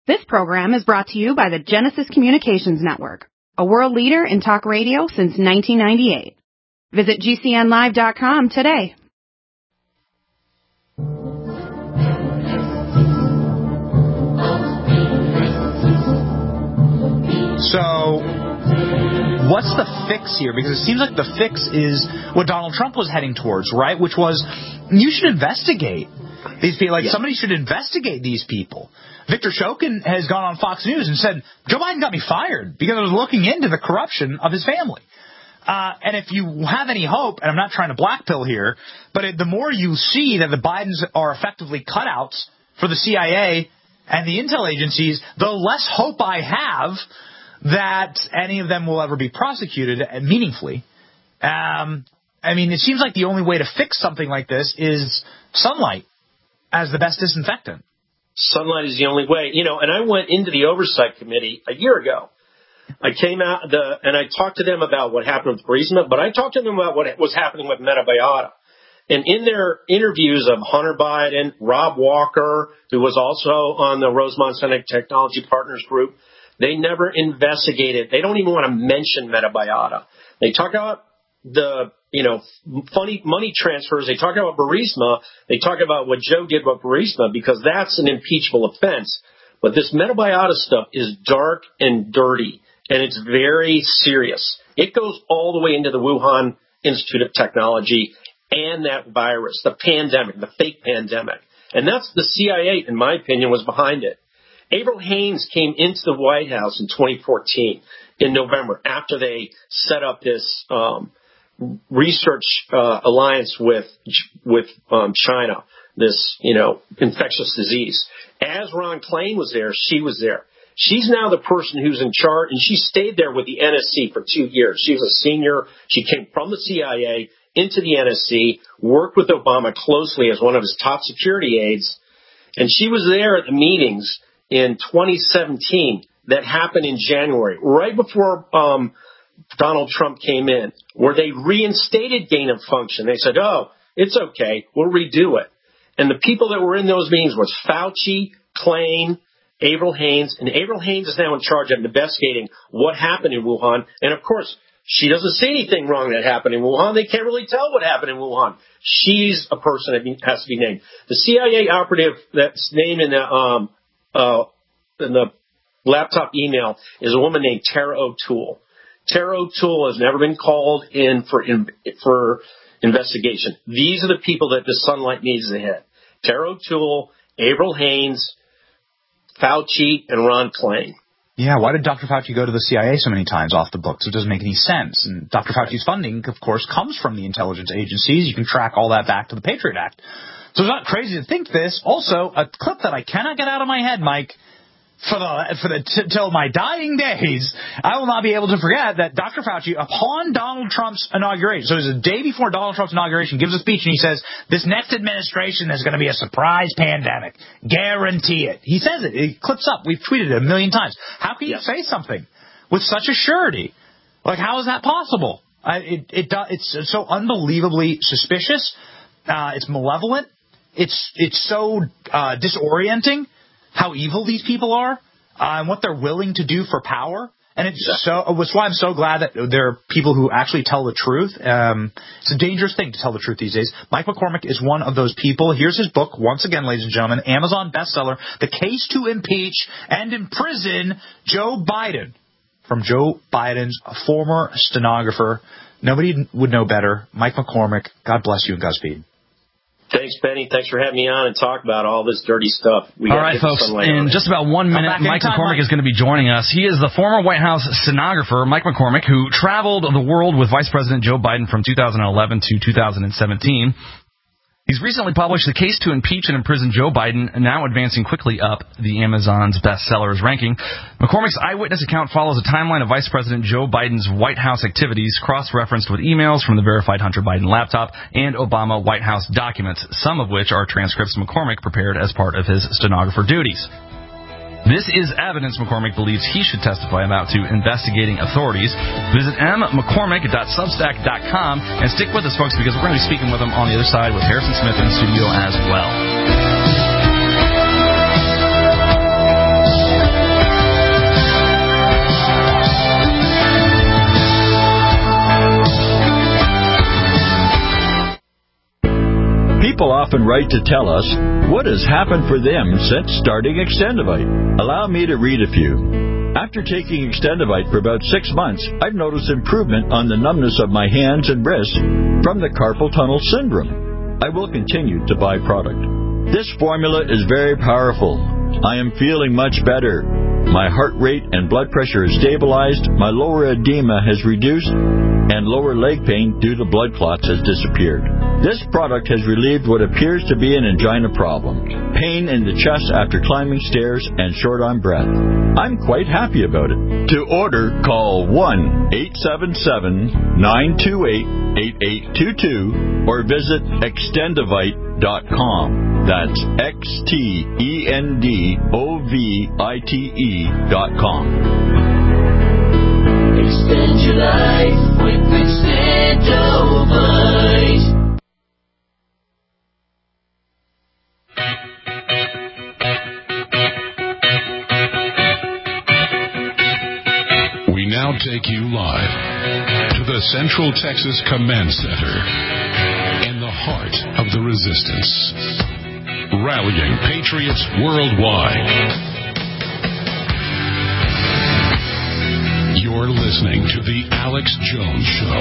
This program is brought to you by the Genesis Communications Network, a world leader in talk radio since 1998. Visit GCNlive.com today. So, what's the fix here? Because it seems like the fix is what Donald Trump was heading towards, right? Which was, you should investigate these people. Like, somebody should investigate these people. Victor Shokin has gone on Fox News and said, Joe Biden got me fired because I was looking into the corruption of his family. And if you have any hope, and I'm not trying to blackpill here, but the more you see that the Bidens are effectively cutouts for the CIA and the intel agencies, the less hope I have that any of them will ever be prosecuted meaningfully. I mean, it seems like the only way to fix something like this is sunlight as the best disinfectant. Sunlight is the only way. You know, and I went into the Oversight Committee a year ago. I came out and I talked to them about what happened with Burisma, but I talked to them about what was happening with Metabiota. And in their interviews of Hunter Biden, Rob Walker, who was also on the Rosemont Senate Technology Partners Group, they never investigated. They don't even want to mention Metabiota. They talk about the, funny money transfers. They talk about Burisma. They talk about what Joe did with Burisma because that's an impeachable offense. But this Metabiota stuff is dark and dirty, and it's very serious. It goes all the way into the Wuhan Institute of Technology and that virus, the pandemic, the fake pandemic. And that's the CIA, in my opinion, was behind it. Avril Haines came into the White House in 2014 in November after they set up this research alliance with China, this, infectious disease. As Ron Klain was there, she was there. She's now the person who's in charge, and she stayed there with the NSC for 2 years. She was a senior. She came from the CIA into the NSC, worked with Obama closely as one of his top security aides, and she was there at the meetings in 2017 that happened in January, right before Donald Trump came in, where they reinstated gain of function. They said, oh, it's okay, we'll redo it. And the people that were in those meetings was Fauci, Klain, Avril Haines, and Avril Haines is now in charge of investigating what happened in Wuhan. And, of course, she doesn't see anything wrong that happened in Wuhan. They can't really tell what happened in Wuhan. She's a person that has to be named. The CIA operative that's named in the laptop email is a woman named Tara O'Toole. Tara O'Toole has never been called in for investigation. These are the people that the sunlight needs to hit. Tara O'Toole, Avril Haines, Fauci, and Ron Klain. Yeah, why did Dr. Fauci go to the CIA so many times off the books? It doesn't make any sense. And Dr. Fauci's funding, of course, comes from the intelligence agencies. You can track all that back to the Patriot Act. So it's not crazy to think this. Also, a clip that I cannot get out of my head, Mike, till my dying days, I will not be able to forget that Dr. Fauci, upon Donald Trump's inauguration, so it was the day before Donald Trump's inauguration, gives a speech and he says, this next administration is going to be a surprise pandemic. Guarantee it. He says it. It clips up. We've tweeted it 1 million times. How can you say something with such a surety? Like, how is that possible? It's so unbelievably suspicious. It's malevolent. It's so disorienting how evil these people are and what they're willing to do for power. And it's why I'm so glad that there are people who actually tell the truth. It's a dangerous thing to tell the truth these days. Mike McCormick is one of those people. Here's his book, once again, ladies and gentlemen, Amazon bestseller, The Case to Impeach and Imprison Joe Biden, from Joe Biden's former stenographer. Nobody would know better. Mike McCormick, God bless you and Godspeed. Thanks, Benny. Thanks for having me on and talk about all this dirty stuff. All right, folks, in just about 1 minute, Mike McCormick is going to be joining us. He is the former White House stenographer, Mike McCormick, who traveled the world with Vice President Joe Biden from 2011 to 2017. He's recently published The Case to Impeach and Imprison Joe Biden, now advancing quickly up the Amazon's bestsellers ranking. McCormick's eyewitness account follows a timeline of Vice President Joe Biden's White House activities, cross-referenced with emails from the verified Hunter Biden laptop and Obama White House documents, some of which are transcripts McCormick prepared as part of his stenographer duties. This is evidence McCormick believes he should testify about to investigating authorities. Visit mmccormick.substack.com and stick with us, folks, because we're going to be speaking with him on the other side with Harrison Smith in the studio as well. often write to tell us what has happened for them since starting Extendivite. Allow me to read a few. After taking Extendivite for about 6 months, I've noticed improvement on the numbness of my hands and wrists from the carpal tunnel syndrome. I will continue to buy product. This formula is very powerful. I am feeling much better. My heart rate and blood pressure is stabilized, my lower edema has reduced, and lower leg pain due to blood clots has disappeared. This product has relieved what appears to be an angina problem, pain in the chest after climbing stairs, and short on breath. I'm quite happy about it. To order, call 1-877-928-8822 or visit Extendivite.com. That's Extendovite.com. Extend your life with Extendovite. We now take you live to the Central Texas Command Center in the heart of the resistance. Rallying patriots worldwide. You're listening to The Alex Jones Show.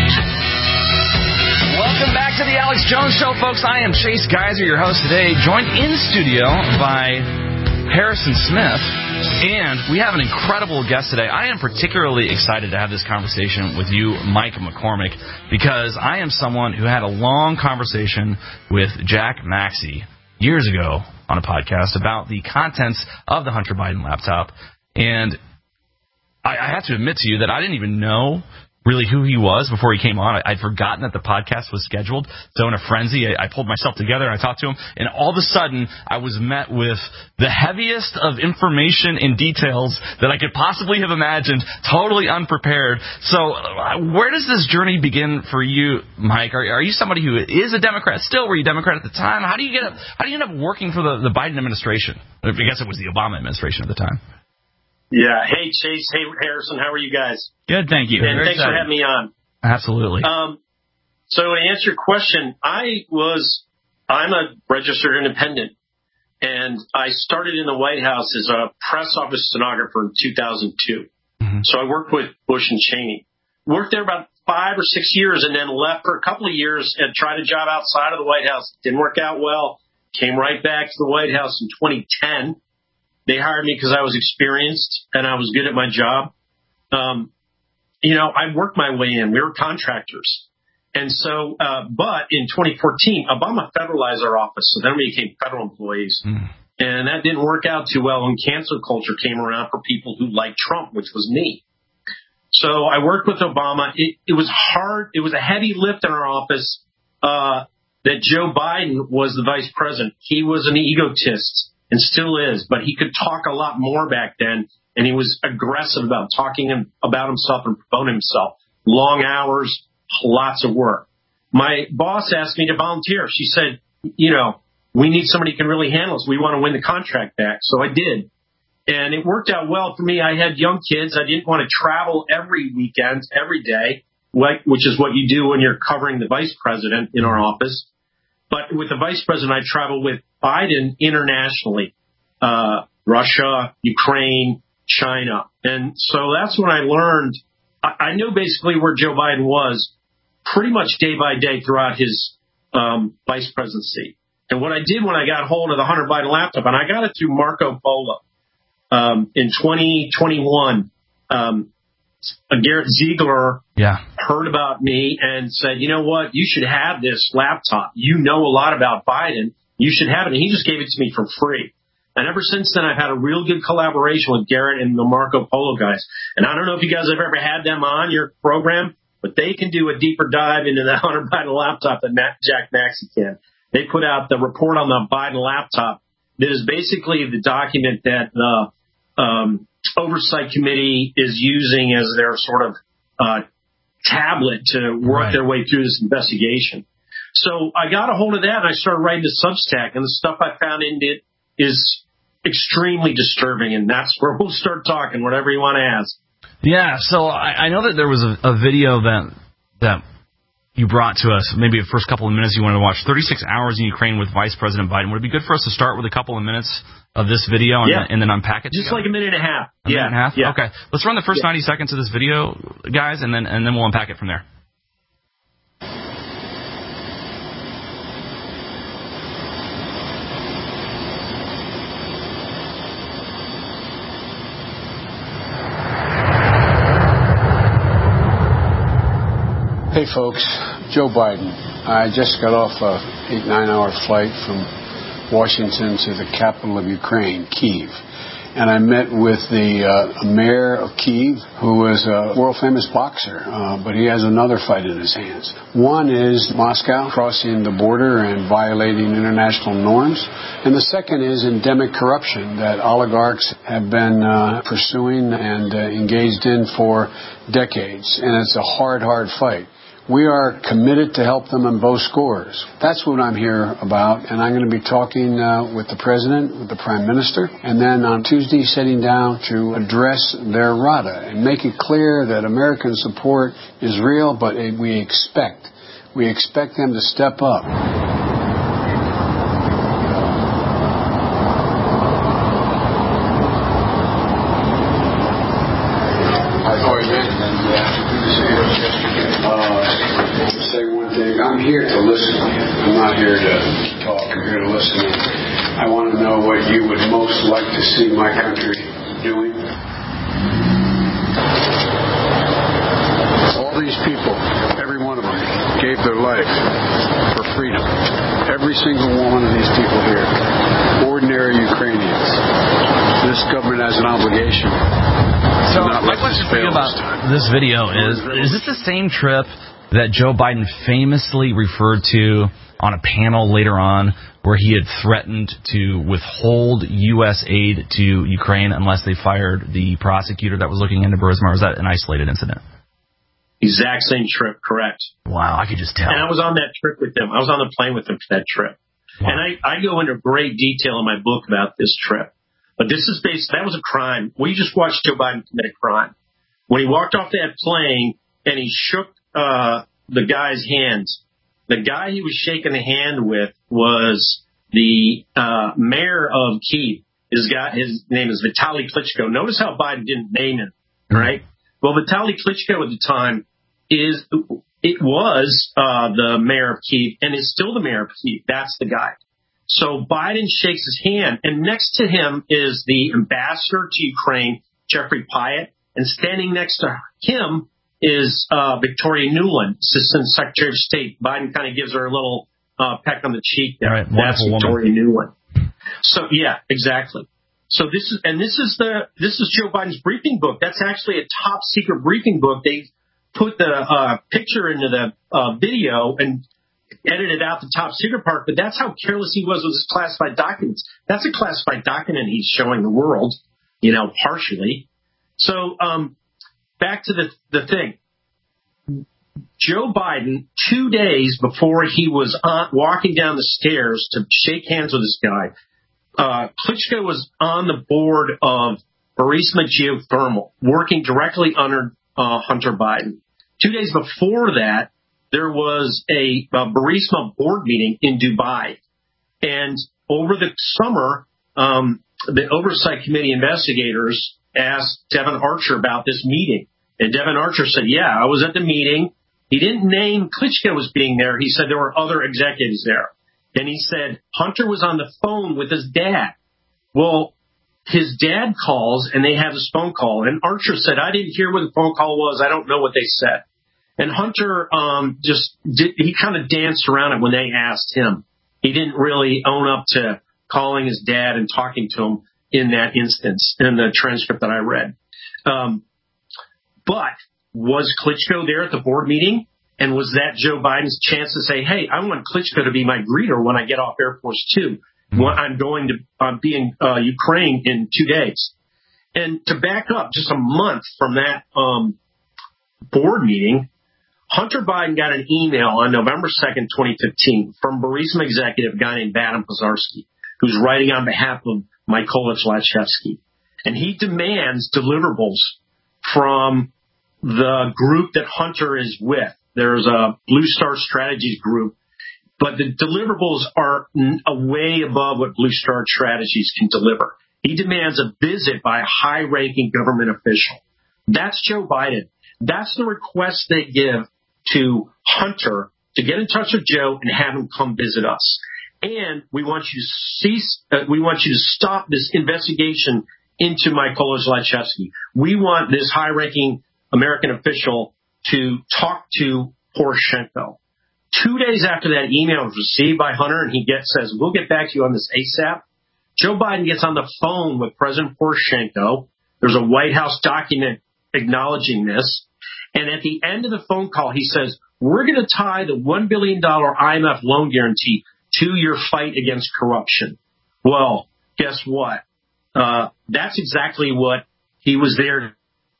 Welcome back to The Alex Jones Show, folks. I am Chase Geiser, your host today, joined in studio by Harrison Smith. And we have an incredible guest today. I am particularly excited to have this conversation with you, Mike McCormick, because I am someone who had a long conversation with Jack Maxey years ago on a podcast about the contents of the Hunter Biden laptop. And I have to admit to you that I didn't even know really who he was before he came on. I'd forgotten that the podcast was scheduled. So in a frenzy, I pulled myself together and I talked to him. And all of a sudden, I was met with the heaviest of information and details that I could possibly have imagined, totally unprepared. So where does this journey begin for you, Mike? Are you somebody who is a Democrat still? Were you a Democrat at the time? How do you end up working for the Biden administration? I guess it was the Obama administration at the time. Yeah. Hey, Chase. Hey, Harrison. How are you guys? Good, thank you. And thanks for having me on. Absolutely. So to answer your question, I'm a registered independent, and I started in the White House as a press office stenographer in 2002. Mm-hmm. So I worked with Bush and Cheney. Worked there about 5 or 6 years and then left for a couple of years and tried a job outside of the White House. Didn't work out well. Came right back to the White House in 2010. They hired me because I was experienced and I was good at my job. I worked my way in. We were contractors. And so, but in 2014, Obama federalized our office. So then we became federal employees. Mm. And that didn't work out too well when cancel culture came around for people who liked Trump, which was me. So I worked with Obama. It was hard. It was a heavy lift in our office that Joe Biden was the vice president. He was an egotist. And still is, but he could talk a lot more back then, and he was aggressive about talking about himself and promoting himself. Long hours, lots of work. My boss asked me to volunteer. She said, we need somebody who can really handle us. We want to win the contract back. So I did. And it worked out well for me. I had young kids. I didn't want to travel every weekend, every day, which is what you do when you're covering the vice president in our office. But with the vice president, I traveled with Biden internationally, Russia, Ukraine, China. And so that's when I learned, I knew basically where Joe Biden was pretty much day by day throughout his vice presidency. And what I did when I got hold of the Hunter Biden laptop, and I got it through Marco Polo in 2021, Garrett Ziegler heard about me and said, you know what, you should have this laptop. You know a lot about Biden. You should have it. And he just gave it to me for free. And ever since then, I've had a real good collaboration with Garrett and the Marco Polo guys. And I don't know if you guys have ever had them on your program, but they can do a deeper dive into the Hunter Biden laptop than Jack Maxey can. They put out the report on the Biden laptop that is basically the document that the Oversight Committee is using as their sort of tablet to work their way through this investigation. So I got a hold of that and I started writing the Substack, and the stuff I found in it is extremely disturbing, and that's where we'll start talking, whatever you want to ask. Yeah, so I know that there was a video that you brought to us, maybe the first couple of minutes you wanted to watch, 36 Hours in Ukraine with Vice President Biden. Would it be good for us to start with a couple of minutes of this video and then unpack it? Just together? Like a minute and a half. A minute and a half? Yeah. Okay. Let's run the first 90 seconds of this video, guys, and then we'll unpack it from there. Hey folks, Joe Biden. I just got off a 8-9 hour flight from Washington to the capital of Ukraine, Kyiv. And I met with the mayor of Kyiv, who is a world-famous boxer, but he has another fight in his hands. One is Moscow crossing the border and violating international norms. And the second is endemic corruption that oligarchs have been pursuing and engaged in for decades. And it's a hard, hard fight. We are committed to help them on both scores. That's what I'm here about, and I'm going to be talking with the President, with the Prime Minister, and then on Tuesday sitting down to address their RADA and make it clear that American support is real, but we expect them to step up. I'm here to listen. I'm not here to talk. I'm here to listen. I want to know what you would most like to see my country doing. All these people, every one of them, gave their life for freedom. Every single one of these people here, ordinary Ukrainians. This government has an obligation. So my question for you about this video is this the same trip that Joe Biden famously referred to on a panel later on where he had threatened to withhold U.S. aid to Ukraine unless they fired the prosecutor that was looking into Burisma, or was that an isolated incident? Exact same trip, correct. Wow, I could just tell. And I was on that trip with them. I was on the plane with them for that trip. Wow. And I go into great detail in my book about this trip. But this is that was a crime. We just watched Joe Biden commit a crime. When he walked off that plane and he shook the guy's hands. The guy he was shaking the hand with was the mayor of Kyiv. His name is Vitaly Klitschko. Notice how Biden didn't name him, right? Well, Vitaly Klitschko at the time was the mayor of Kyiv and is still the mayor of Kyiv. That's the guy. So Biden shakes his hand, and next to him is the ambassador to Ukraine, Jeffrey Pyatt, and standing next to him is Victoria Nuland, Assistant Secretary of State. Biden kind of gives her a little peck on the cheek there. Right, that's Victoria Nuland. So yeah, exactly. So this is Joe Biden's briefing book. That's actually a top secret briefing book. They put the picture into the video and edited out the top secret part, but that's how careless he was with his classified documents. That's a classified document he's showing the world, partially. So back to the thing. Joe Biden, 2 days before he was walking down the stairs to shake hands with this guy, Klitschko was on the board of Burisma Geothermal, working directly under Hunter Biden. 2 days before that, there was a Burisma board meeting in Dubai. And over the summer, the Oversight Committee investigators asked Devin Archer about this meeting. And Devin Archer said, yeah, I was at the meeting. He didn't name Klitschko as being there. He said there were other executives there. Then he said Hunter was on the phone with his dad. Well, his dad calls, and they have this phone call. And Archer said, I didn't hear what the phone call was. I don't know what they said. And Hunter he kind of danced around it when they asked him. He didn't really own up to calling his dad and talking to him in that instance, in the transcript that I read. But was Klitschko there at the board meeting? And was that Joe Biden's chance to say, hey, I want Klitschko to be my greeter when I get off Air Force Two? I'm going to be in Ukraine in 2 days. And to back up just a month from that board meeting, Hunter Biden got an email on November 2nd, 2015 from Burisma executive, a guy named Vadim Pozharsky, who's writing on behalf of Mykola Zlochevsky. And he demands deliverables from the group that Hunter is with, There's a Blue Star Strategies group, but the deliverables are way above what Blue Star Strategies can deliver. He demands a visit by a high-ranking government official. That's Joe Biden. That's the request they give to Hunter to get in touch with Joe and have him come visit us. And we want you to stop this investigation into Mykola Zlochevsky. We want this high-ranking American official to talk to Poroshenko. 2 days after that email was received by Hunter, and he says, we'll get back to you on this ASAP, Joe Biden gets on the phone with President Poroshenko. There's a White House document acknowledging this. And at the end of the phone call, he says, we're going to tie the $1 billion IMF loan guarantee to your fight against corruption. Well, guess what? That's exactly what he was there.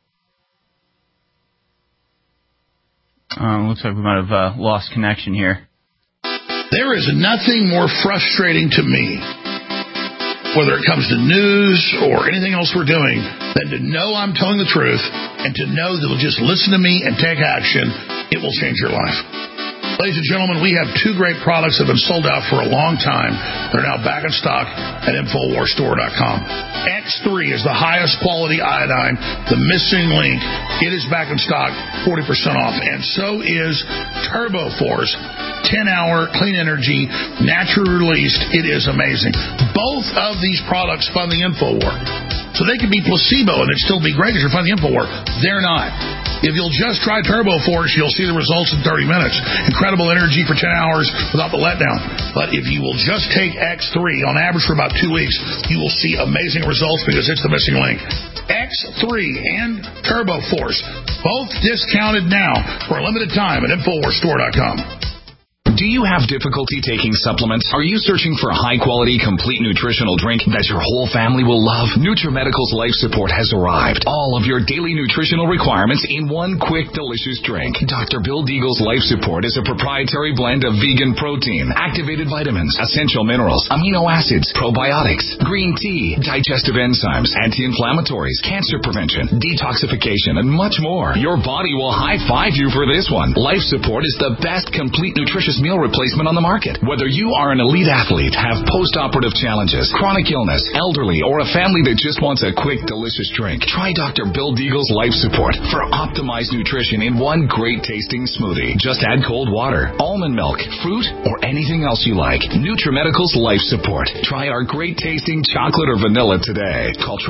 Looks like we might have lost connection here. There is nothing more frustrating to me, whether it comes to news or anything else we're doing, than to know I'm telling the truth and to know that you'll just listen to me and take action. It will change your life. Ladies and gentlemen, we have 2 great products that have been sold out for a long time. They're now back in stock at InfoWarsStore.com. X3 is the highest quality iodine, the missing link. It is back in stock, 40% off. And so is TurboForce, 10-hour clean energy, naturally released. It is amazing. Both of these products fund the InfoWar. So they could be placebo and it'd still be great because you're funding the InfoWar. They're not. If you'll just try TurboForce, you'll see the results in 30 minutes. Incredible energy for 10 hours without the letdown. But if you will just take X3 on average for about 2 weeks, you will see amazing results because it's the missing link. X3 and TurboForce, both discounted now for a limited time at InfoWarsStore.com. Do you have difficulty taking supplements? Are you searching for a high-quality, complete nutritional drink that your whole family will love? NutriMedical's Life Support has arrived. All of your daily nutritional requirements in one quick, delicious drink. Dr. Bill Deagle's Life Support is a proprietary blend of vegan protein, activated vitamins, essential minerals, amino acids, probiotics, green tea, digestive enzymes, anti-inflammatories, cancer prevention, detoxification, and much more. Your body will high-five you for this one. Life Support is the best complete nutritious meal replacement on the market. Whether you are an elite athlete, have post-operative challenges, chronic illness, elderly, or a family that just wants a quick, delicious drink, try Dr. Bill Deagle's Life Support for optimized nutrition in one great-tasting smoothie. Just add cold water, almond milk, fruit, or anything else you like. NutriMedical's Life Support. Try our great-tasting chocolate or vanilla today. Call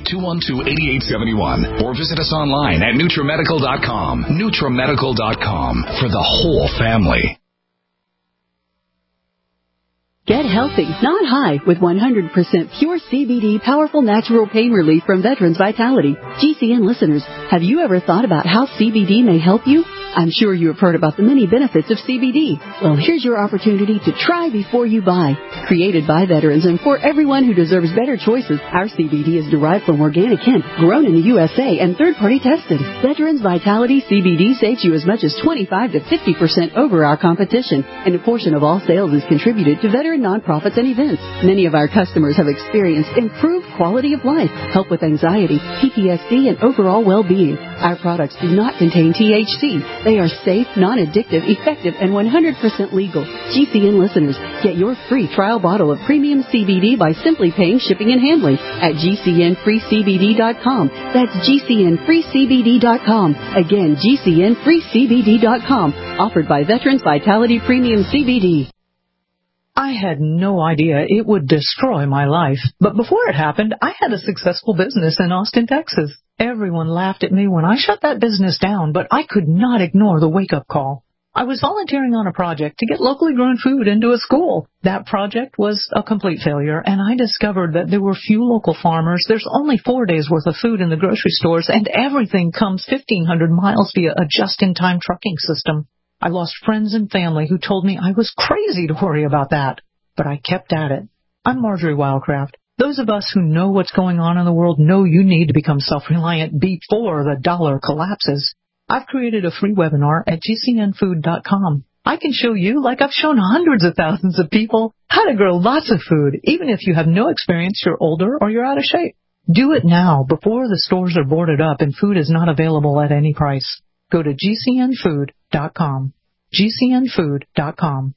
888-212-8871 or visit us online at NutriMedical.com. NutriMedical.com for the whole family. Get healthy, not high, with 100% pure CBD powerful natural pain relief from Veterans Vitality. GCN listeners, have you ever thought about how CBD may help you? I'm sure you have heard about the many benefits of CBD. Well, here's your opportunity to try before you buy. Created by veterans and for everyone who deserves better choices, our CBD is derived from organic hemp, grown in the USA, and third-party tested. Veterans Vitality CBD saves you as much as 25 to 50% over our competition, and a portion of all sales is contributed to veteran nonprofits and events. Many of our customers have experienced improved quality of life, help with anxiety, PTSD, and overall well-being. Our products do not contain THC. They are safe, non-addictive, effective, and 100% legal. GCN listeners, get your free trial bottle of premium CBD by simply paying shipping and handling at GCNFreeCBD.com. That's GCNFreeCBD.com. Again, GCNFreeCBD.com. Offered by Veterans Vitality Premium CBD. I had no idea it would destroy my life. But before it happened, I had a successful business in Austin, Texas. Everyone laughed at me when I shut that business down, but I could not ignore the wake-up call. I was volunteering on a project to get locally grown food into a school. That project was a complete failure, and I discovered that there were few local farmers. There's only 4 days' worth of food in the grocery stores, and everything comes 1,500 miles via a just-in-time trucking system. I lost friends and family who told me I was crazy to worry about that, but I kept at it. I'm Marjorie Wildcraft. Those of us who know what's going on in the world know you need to become self-reliant before the dollar collapses. I've created a free webinar at GCNfood.com. I can show you, like I've shown hundreds of thousands of people, how to grow lots of food, even if you have no experience, you're older, or you're out of shape. Do it now, before the stores are boarded up and food is not available at any price. go to GCNfood.com. GCNfood.com.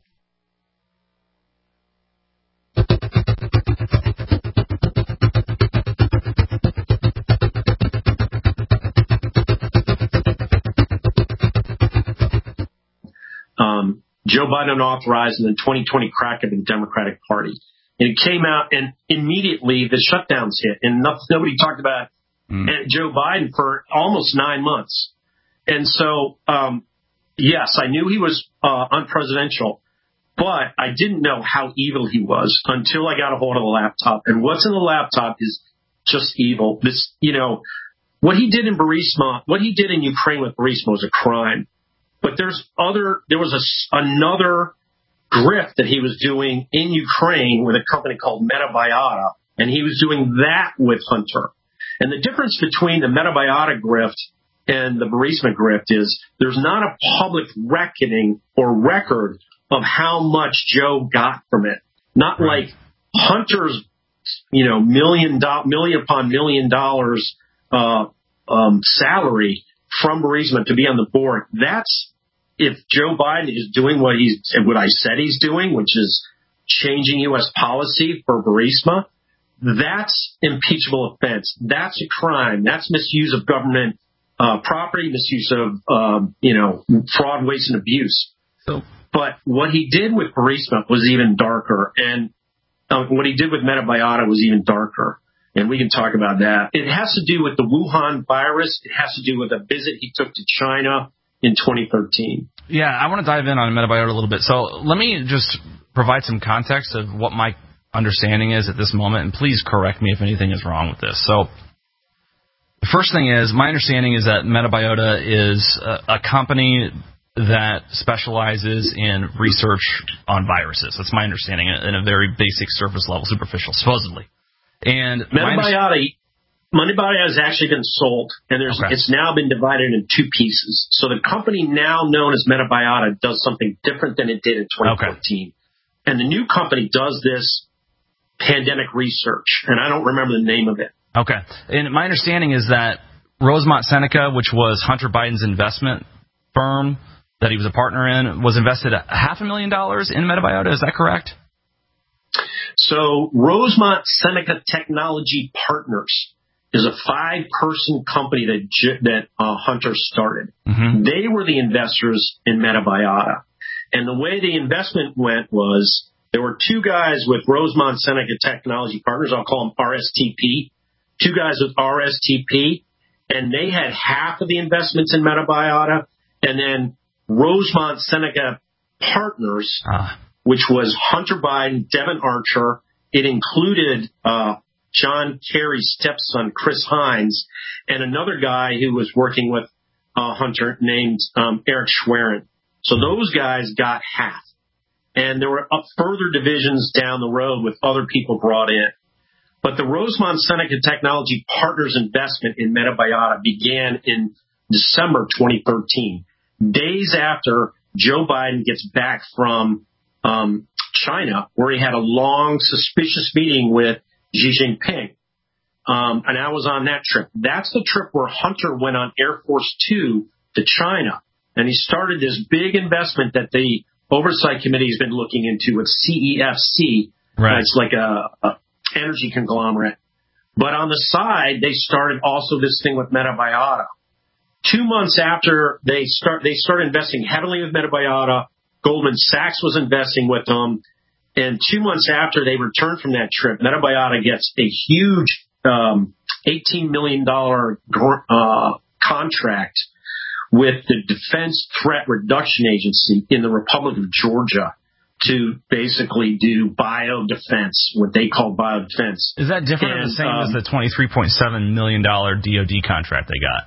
Joe Biden authorized in the 2020 crack of the Democratic Party. And it came out, and immediately the shutdowns hit, and nobody talked about Joe Biden for almost 9 months. And so, yes, I knew he was unpresidential, but I didn't know how evil he was until I got a hold of the laptop. And what's in the laptop is just evil. This, what he did in Burisma, what he did in Ukraine with Burisma was a crime. But there was another grift that he was doing in Ukraine with a company called Metabiota, and he was doing that with Hunter. And the difference between the Metabiota grift and the Burisma grift is there's not a public reckoning or record of how much Joe got from it. Not like Hunter's, million upon $1 million salary from Burisma to be on the board. That's if Joe Biden is doing what I said he's doing, which is changing U.S. policy for Burisma. That's impeachable offense. That's a crime. That's misuse of government property, misuse of fraud, waste, and abuse. But what he did with Burisma was even darker, and what he did with Metabiota was even darker. And we can talk about that. It has to do with the Wuhan virus. It has to do with a visit he took to China in 2013. Yeah, I want to dive in on Metabiota a little bit. So let me just provide some context of what my understanding is at this moment, and please correct me if anything is wrong with this. So the first thing is, my understanding is that Metabiota is a company that specializes in research on viruses. That's my understanding in a very basic surface level, superficial, supposedly. And Metabiota has actually been sold, and it's now been divided into two pieces. So the company now known as Metabiota does something different than it did in 2014. And the new company does this pandemic research, and I don't remember the name of it. Okay. And my understanding is that Rosemont Seneca, which was Hunter Biden's investment firm that he was a partner in, was invested $500,000 in Metabiota. Is that correct? So Rosemont Seneca Technology Partners is a 5-person company that Hunter started. Mm-hmm. They were the investors in Metabiota. And the way the investment went was there were 2 guys with Rosemont Seneca Technology Partners. I'll call them RSTP. 2 guys with RSTP. And they had half of the investments in Metabiota. And then Rosemont Seneca Partners, which was Hunter Biden, Devin Archer. It included John Kerry's stepson, Chris Hines, and another guy who was working with Hunter named Eric Schwerin. So those guys got half. And there were further divisions down the road with other people brought in. But the Rosemont Seneca Technology Partners investment in Metabiota began in December 2013, days after Joe Biden gets back from China, where he had a long, suspicious meeting with Xi Jinping. And I was on that trip. That's the trip where Hunter went on Air Force 2 to China. And he started this big investment that the Oversight Committee has been looking into with CEFC. Right. It's like a energy conglomerate. But on the side, they started also this thing with Metabiota. 2 months after they started investing heavily with Metabiota, Goldman Sachs was investing with them. And 2 months after they returned from that trip, Metabiota gets a huge $18 million contract with the Defense Threat Reduction Agency in the Republic of Georgia to basically do biodefense, what they call biodefense. Is that different or the same as the $23.7 million DoD contract they got?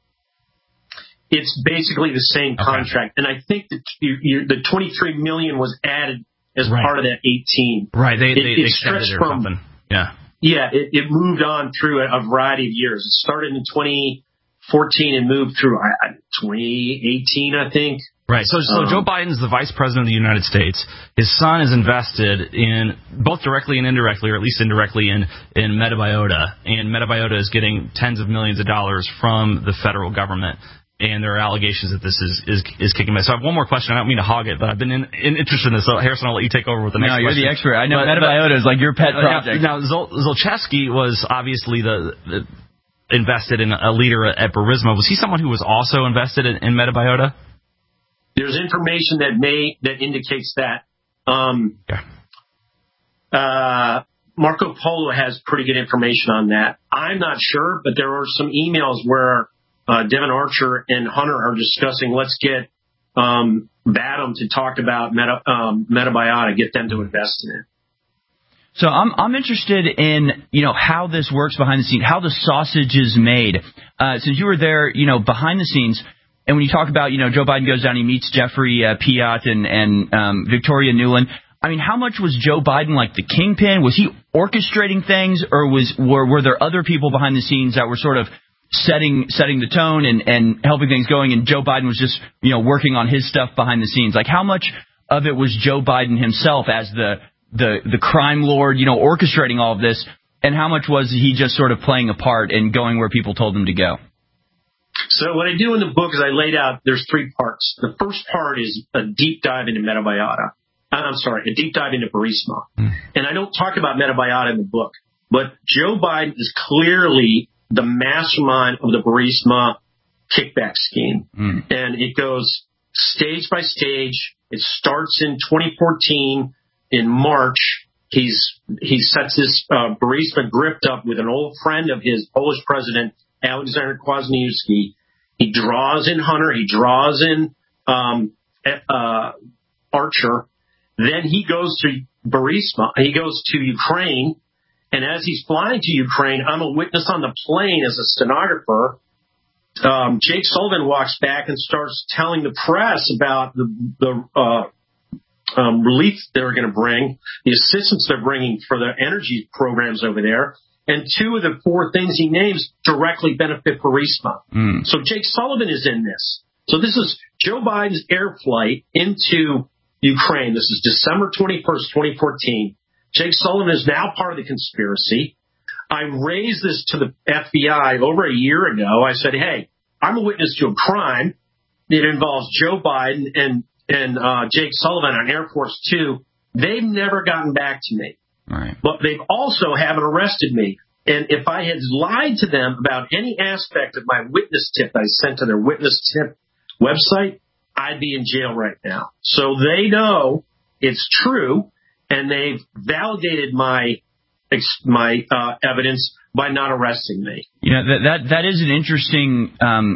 It's basically the same contract. And I think that the $23 million was added as part of that 18. Right. They extended it or something. Yeah. Yeah. It moved on through a variety of years. It started in 2014 and moved through 2018, I think. Right. So Joe Biden's the vice president of the United States. His son is invested in both directly and indirectly, or at least indirectly, in Metabiota. And Metabiota is getting tens of millions of dollars from the federal government. and there are allegations that this is kicking butt. So I have one more question. I don't mean to hog it, but I've been interested in this. So Harrison, I'll let you take over with the next question. No, you're the expert. I know MetaBiota is like your pet project. Now Zlochevsky was obviously the invested in a leader at Burisma. Was he someone who was also invested in MetaBiota? There's information that indicates that. Marco Polo has pretty good information on that. I'm not sure, but there are some emails where Devin Archer and Hunter are discussing, let's get Batum to talk about MetaBiota, get them to invest in it. So I'm interested in, how this works behind the scenes, how the sausage is made. Since you were there, behind the scenes, and when you talk about, Joe Biden goes down, he meets Jeffrey Piat and Victoria Nuland. I mean, how much was Joe Biden like the kingpin? Was he orchestrating things, or were there other people behind the scenes that were sort of setting the tone and helping things going, and Joe Biden was just, working on his stuff behind the scenes? Like, how much of it was Joe Biden himself as the crime lord, orchestrating all of this, and how much was he just sort of playing a part and going where people told him to go? So what I do in the book is I laid out, there's 3 parts. The first part is a deep dive into MetaBiota. A deep dive into Burisma. And I don't talk about MetaBiota in the book, but Joe Biden is clearly the mastermind of the Burisma kickback scheme. And it goes stage by stage. It starts in 2014. In March, he sets this Burisma grift up with an old friend of his, Polish president, Alexander Kwasniewski. He draws in Hunter. He draws in Archer. Then he goes to Burisma. He goes to Ukraine. And as he's flying to Ukraine, I'm a witness on the plane as a stenographer. Jake Sullivan walks back and starts telling the press about the relief they're going to bring, the assistance they're bringing for the energy programs over there. And 2 of the 4 things he names directly benefit Burisma. So Jake Sullivan is in this. So this is Joe Biden's air flight into Ukraine. This is December 21st, 2014. Jake Sullivan is now part of the conspiracy. I raised this to the FBI over a year ago. I said, hey, I'm a witness to a crime. It involves Joe Biden and Jake Sullivan on Air Force 2. They've never gotten back to me. Right. But they've also haven't arrested me. And if I had lied to them about any aspect of my witness tip I sent to their witness tip website, I'd be in jail right now. So they know it's true, and they've validated my evidence by not arresting me. That is an interesting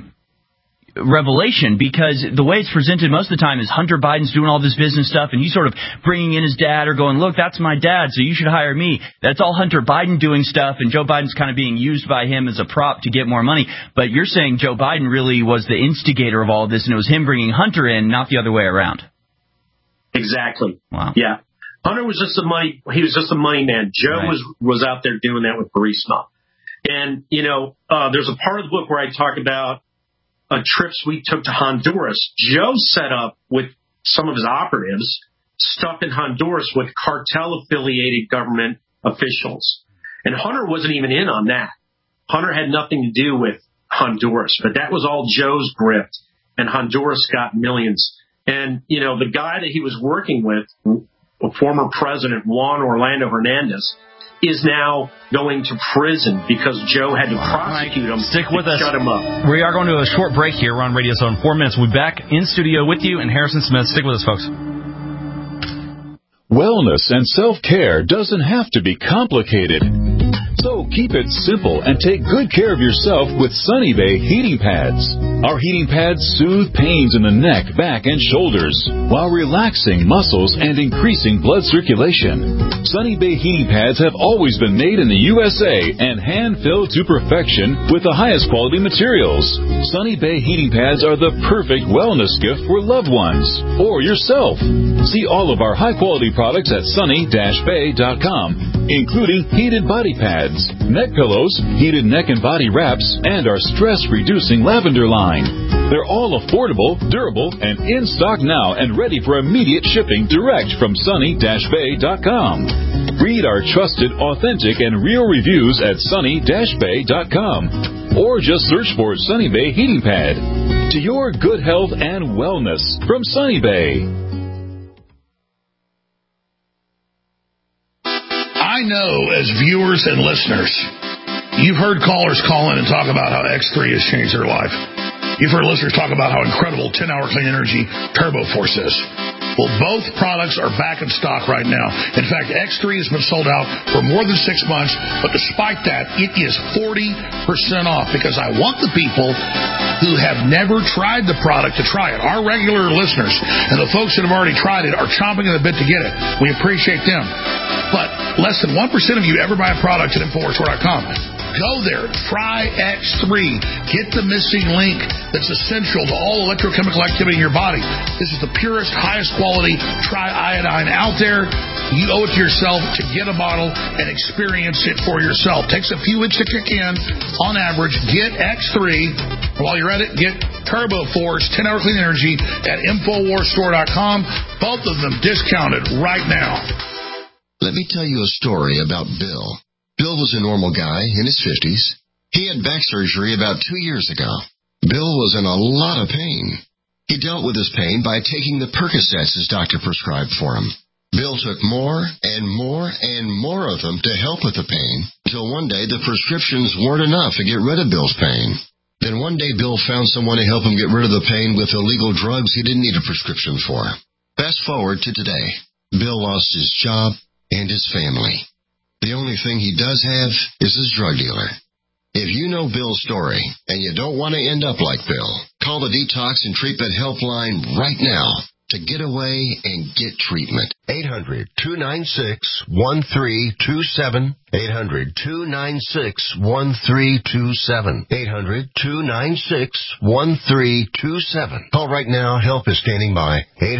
revelation, because the way it's presented most of the time is Hunter Biden's doing all this business stuff, and he's sort of bringing in his dad or going, look, that's my dad, so you should hire me. That's all Hunter Biden doing stuff, and Joe Biden's kind of being used by him as a prop to get more money. But you're saying Joe Biden really was the instigator of all of this, and it was him bringing Hunter in, not the other way around. Exactly. Wow. Yeah. Hunter was just he was just a money man. Joe was out there doing that with Burisma. And, there's a part of the book where I talk about trips we took to Honduras. Joe set up with some of his operatives stuff in Honduras with cartel-affiliated government officials. And Hunter wasn't even in on that. Hunter had nothing to do with Honduras, but that was all Joe's grift, and Honduras got millions. And, the guy that he was working with, former president Juan Orlando Hernandez, is now going to prison because Joe had to prosecute him. Stick with us. Shut him up. We are going to a short break here. We're on Radio Zone in 4 minutes. We'll be back in studio with you and Harrison Smith. Stick with us, folks. Wellness and self-care doesn't have to be complicated. So keep it simple and take good care of yourself with Sunny Bay heating pads. Our heating pads soothe pains in the neck, back, and shoulders while relaxing muscles and increasing blood circulation. Sunny Bay heating pads have always been made in the USA and hand-filled to perfection with the highest quality materials. Sunny Bay heating pads are the perfect wellness gift for loved ones or yourself. See all of our high-quality products at sunny-bay.com, including heated body pads, neck pillows, heated neck and body wraps, and our stress-reducing lavender line. They're all affordable, durable, and in stock now and ready for immediate shipping direct from sunny-bay.com. Read our trusted, authentic, and real reviews at sunny-bay.com. Or just search for Sunny Bay Heating Pad. to your good health and wellness from Sunny Bay. I know as viewers and listeners, you've heard callers call in and talk about how X3 has changed their life. You've heard listeners talk about how incredible 10-hour clean energy Turbo Force is. Well, both products are back in stock right now. In fact, X3 has been sold out for more than 6 months, but despite that, it is 40% off because I want the people who have never tried the product to try it. Our regular listeners and the folks that have already tried it are chomping at the bit to get it. We appreciate them. But less than 1% of you ever buy a product at InfoWarsStore.com. Go there. Try X3. Get the missing link that's essential to all electrochemical activity in your body. This is the purest, highest quality triiodine out there. You owe it to yourself to get a bottle and experience it for yourself. Takes a few weeks to kick in. On average, get X3. While you're at it, get Turbo Force 10-hour clean energy at InfoWarsStore.com. Both of them discounted right now. Let me tell you a story about Bill. Bill was a normal guy in his 50s. He had back surgery about 2 years ago. Bill was in a lot of pain. He dealt with his pain by taking the Percocets his doctor prescribed for him. Bill took more and more and more of them to help with the pain until one day the prescriptions weren't enough to get rid of Bill's pain. Then one day Bill found someone to help him get rid of the pain with illegal drugs he didn't need a prescription for. Fast forward to today. Bill lost his job and his family. The only thing he does have is his drug dealer. If you know Bill's story and you don't want to end up like Bill, call the Detox and Treatment Helpline right now to get away and get treatment. 800-296-1327. 800-296-1327. 800-296-1327. Call right now. Help is standing by.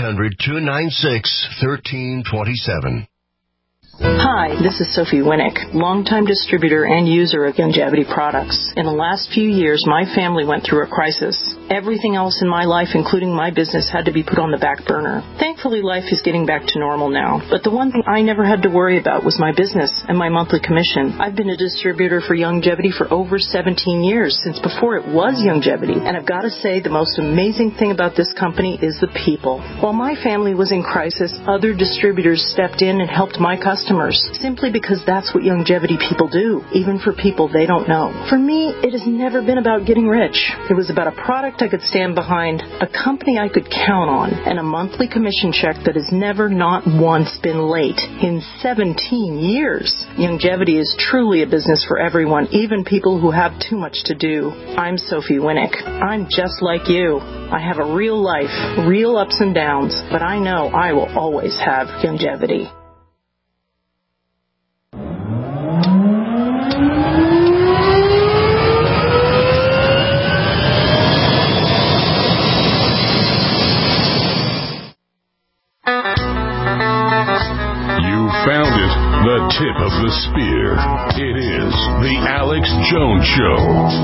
800-296-1327. Hi, this is Sophie Winnick, longtime distributor and user of Youngevity products. In the last few years, my family went through a crisis. Everything else in my life, including my business, had to be put on the back burner. Thankfully, life is getting back to normal now. But the one thing I never had to worry about was my business and my monthly commission. I've been a distributor for Youngevity for over 17 years, since before it was Youngevity. And I've got to say, the most amazing thing about this company is the people. While my family was in crisis, other distributors stepped in and helped my customers, simply because that's what Youngevity people do, even for people they don't know. For me, it has never been about getting rich. It was about a product I could stand behind, a company I could count on, and a monthly commission check that has never, not once, been late in 17 years. Youngevity is truly a business for everyone, even people who have too much to do. I'm Sophie Winnick. I'm just like you. I have a real life, real ups and downs, but I know I will always have Youngevity. Found it, the tip of the spear. It is the Alex Jones Show.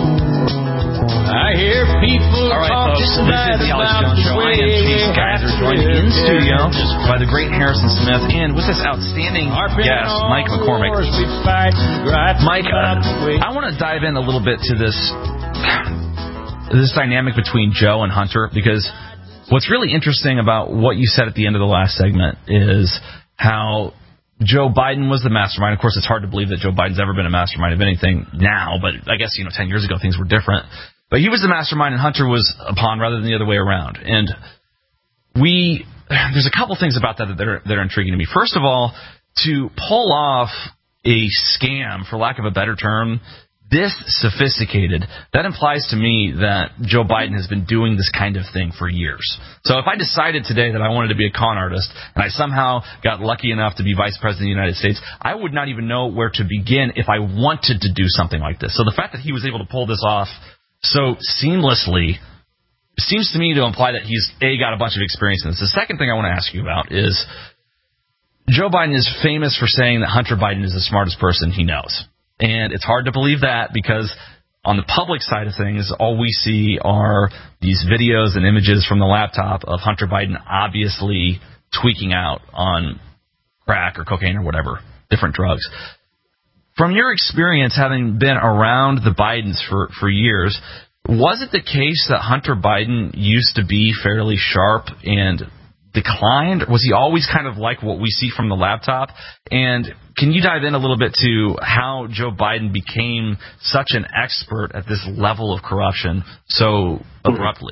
I hear people. All right, folks, this is the Alex Jones Show. I am Chase Geiser, joined in studio by the great Harrison Smith, and with this outstanding guest, Mike McCormick. Mike, I want to dive in a little bit to this dynamic between Joe and Hunter, because what's really interesting about what you said at the end of the last segment is how Joe Biden was the mastermind. Of course, it's hard to believe that Joe Biden's ever been a mastermind of anything now, but I guess, 10 years ago things were different. But he was the mastermind and Hunter was a pawn rather than the other way around. And there's a couple things about that are intriguing to me. First of all, to pull off a scam, for lack of a better term, this sophisticated, that implies to me that Joe Biden has been doing this kind of thing for years. So if I decided today that I wanted to be a con artist and I somehow got lucky enough to be vice president of the United States, I would not even know where to begin if I wanted to do something like this. So the fact that he was able to pull this off so seamlessly seems to me to imply that he's, got a bunch of experience in this. The second thing I want to ask you about is Joe Biden is famous for saying that Hunter Biden is the smartest person he knows. And it's hard to believe that because on the public side of things, all we see are these videos and images from the laptop of Hunter Biden obviously tweaking out on crack or cocaine or whatever, different drugs. From your experience, having been around the Bidens for years, Was it the case that Hunter Biden used to be fairly sharp and declined? Was he always kind of like what we see from the laptop? And can you dive in a little bit to how Joe Biden became such an expert at this level of corruption so abruptly?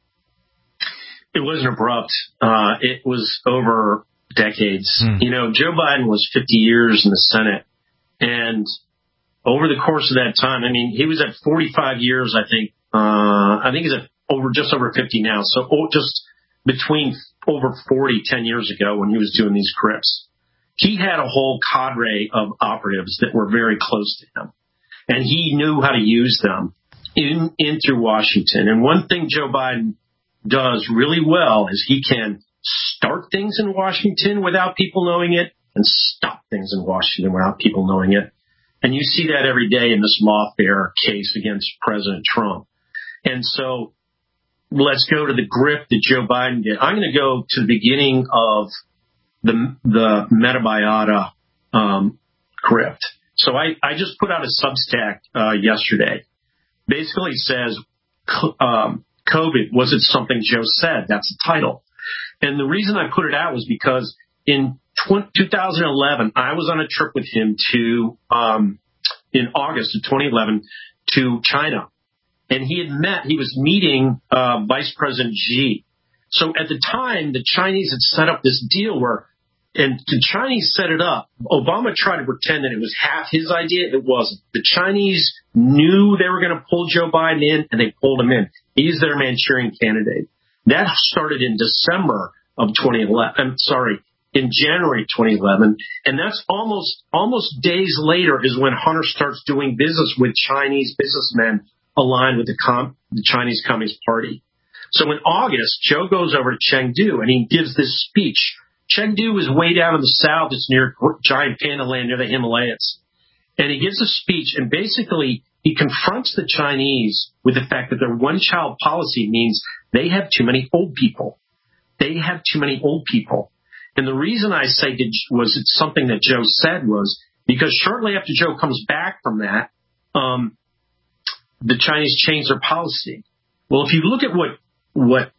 It wasn't abrupt. It was over decades. You know, Joe Biden was 50 years in the Senate, and over the course of that time, I mean, he was at 45 years, I think. I think he's at just over 50 now. So just between over 40, 10 years ago when he was doing these crypts. He had a whole cadre of operatives that were very close to him, and he knew how to use them in through Washington. And one thing Joe Biden does really well is he can start things in Washington without people knowing it and stop things in Washington without people knowing it. And you see that every day in this lawfare case against President Trump. And so let's go to the grift that Joe Biden did. I'm going to go to the beginning of the Metabiota grift. So I just put out a Substack yesterday. Basically says, COVID, was it something Joe said? That's the title. And the reason I put it out was because in 2011, I was on a trip with him to, in August of 2011, to China. And he was meeting Vice President Xi. So at the time, the Chinese had set up this deal and the Chinese set it up. Obama tried to pretend that it was half his idea. It wasn't. The Chinese knew they were going to pull Joe Biden in, and they pulled him in. He's their Manchurian candidate. That started in December of 2011. In January 2011. And that's almost days later is when Hunter starts doing business with Chinese businessmen aligned with the Chinese Communist Party. So in August, Joe goes over to Chengdu and he gives this speech. Chengdu is way down in the south. It's near giant panda land near the Himalayas. And he gives a speech and basically he confronts the Chinese with the fact that their one-child policy means they have too many old people. They have too many old people. And the reason I say was it's something that Joe said was because shortly after Joe comes back from that, the Chinese changed their policy. Well, if you look at what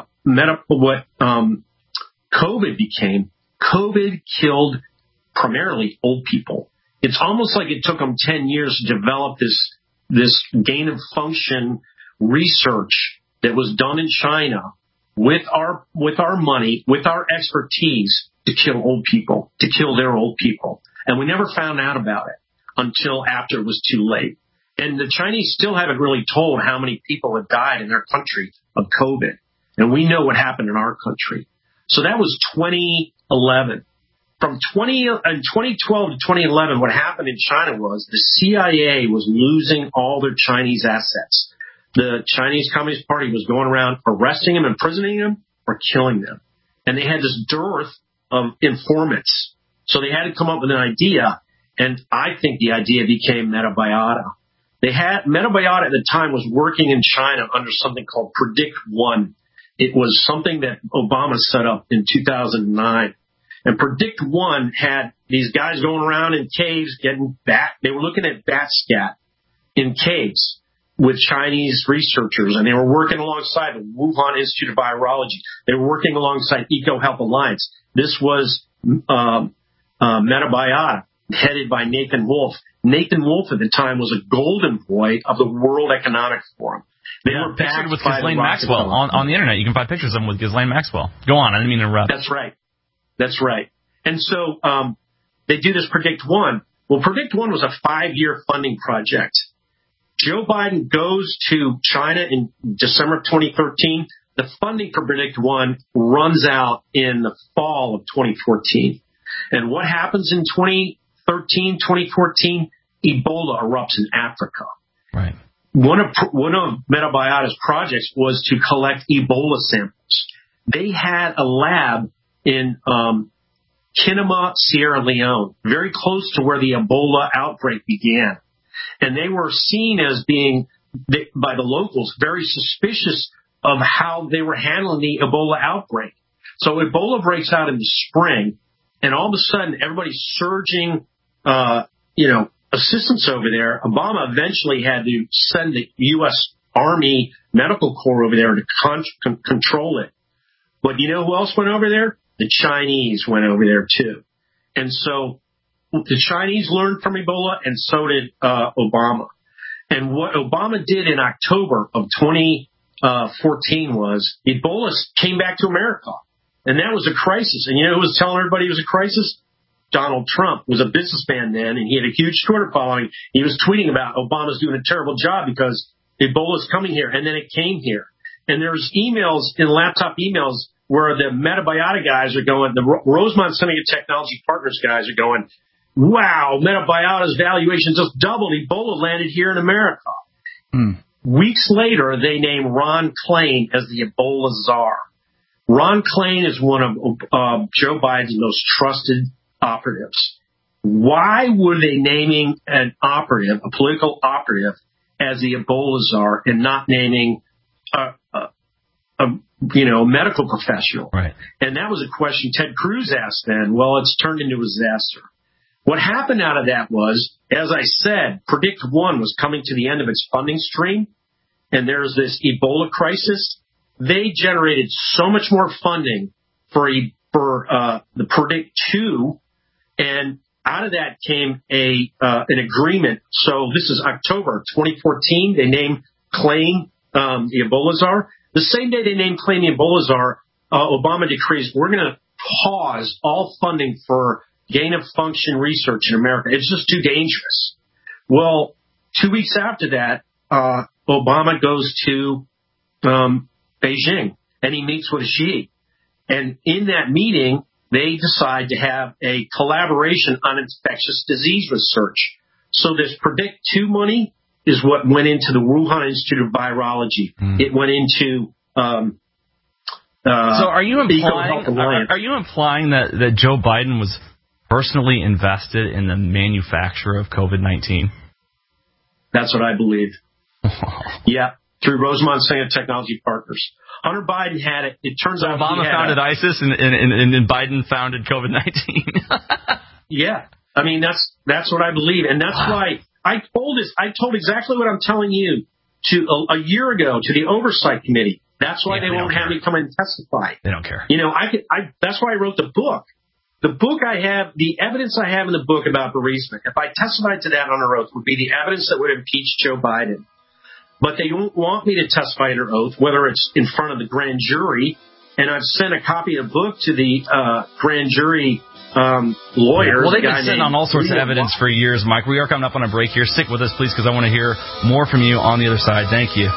COVID became, COVID killed primarily old people. It's almost like it took them 10 years to develop this gain of function research that was done in China with our money, with our expertise to kill old people, to kill their old people. And we never found out about it until after it was too late. And the Chinese still haven't really told how many people have died in their country of COVID. And we know what happened in our country. So that was 2011. From 2012 to 2011, what happened in China was the CIA was losing all their Chinese assets. The Chinese Communist Party was going around arresting them, imprisoning them, or killing them. And they had this dearth of informants. So they had to come up with an idea, and I think the idea became Metabiota. Metabiota at the time was working in China under something called Predict One. It was something that Obama set up in 2009. And Predict One had these guys going around in caves getting bat. They were looking at bat scat in caves with Chinese researchers, and they were working alongside the Wuhan Institute of Virology. They were working alongside EcoHealth Alliance. This was Metabiota, headed by Nathan Wolff. Nathan Wolff at the time was a golden boy of the World Economic Forum. They were backed with Ghislaine Maxwell on the internet. You can find pictures of them with Ghislaine Maxwell. Go on. I didn't mean to interrupt. That's right. And so they do this Predict One. Well, Predict One was a 5-year funding project. Joe Biden goes to China in December of 2013. The funding for Predict One runs out in the fall of 2014. And what happens in 2013, 2014? Ebola erupts in Africa. Right. One of Metabiota's projects was to collect Ebola samples. They had a lab in Kinema, Sierra Leone, very close to where the Ebola outbreak began. And they were seen as being, by the locals, very suspicious of how they were handling the Ebola outbreak. So Ebola breaks out in the spring, and all of a sudden everybody's surging, assistance over there. Obama eventually had to send the U.S. Army Medical Corps over there to control it. But you know who else went over there? The Chinese went over there too. And so the Chinese learned from Ebola, and so did Obama. And what Obama did in October of 2014 was Ebola came back to America. And that was a crisis. And you know who was telling everybody it was a crisis? Donald Trump was a businessman then, and he had a huge Twitter following. He was tweeting about Obama's doing a terrible job because Ebola's coming here. And then it came here. And there's emails in laptop emails where the Metabiota guys are going, the Rosemont Semiconductor Partners guys are going, wow, Metabiota's valuation just doubled. Ebola landed here in America. Weeks later, they named Ron Klain as the Ebola czar. Ron Klain is one of Joe Biden's most trusted operatives. Why were they naming an operative, a political operative, as the Ebola czar and not naming a medical professional? Right. And that was a question Ted Cruz asked then. Well, it's turned into a disaster. What happened out of that was, as I said, Predict One was coming to the end of its funding stream, and there's this Ebola crisis. They generated so much more funding for the Predict 2, and out of that came an agreement. So this is October 2014. They named Klain the Ebola czar. The same day they named Klain the Ebola czar, Obama decrees we're going to pause all funding for gain-of-function research in America. It's just too dangerous. Well, 2 weeks after that, Obama goes to Beijing, and he meets with Xi. And in that meeting, they decide to have a collaboration on infectious disease research. So this Predict 2 money is what went into the Wuhan Institute of Virology. It went into so are you implying that Joe Biden was personally invested in the manufacture of COVID-19? That's what I believe. Yeah, through Rosemont Technology Partners. Hunter Biden had it. It turns out Obama founded ISIS and Biden founded COVID-19. Yeah, I mean that's what I believe, and that's why I told exactly what I'm telling you a year ago to the Oversight Committee. That's why they won't have me come and testify. They don't care. You know, that's why I wrote the book. The book I have, the evidence I have in the book about bereavement, if I testified to that under oath, would be the evidence that would impeach Joe Biden. But they don't want me to testify under oath, whether it's in front of the grand jury. And I've sent a copy of the book to the grand jury lawyers. Well, they've been sitting on all sorts of evidence for years, Mike. We are coming up on a break here. Stick with us, please, because I want to hear more from you on the other side. Thank you.